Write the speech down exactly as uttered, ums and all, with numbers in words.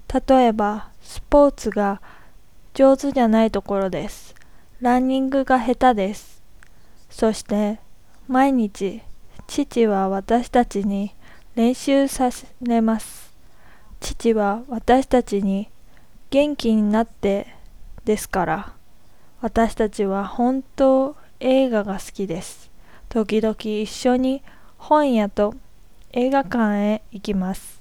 例えば、スポーツが上手じゃないところです。ランニングが下手です。そして、毎日、父は私たちに練習させます。父は私たちに元気になってですから。私たちは本当映画が好きです。時々一緒に本屋と映画館へ行きます。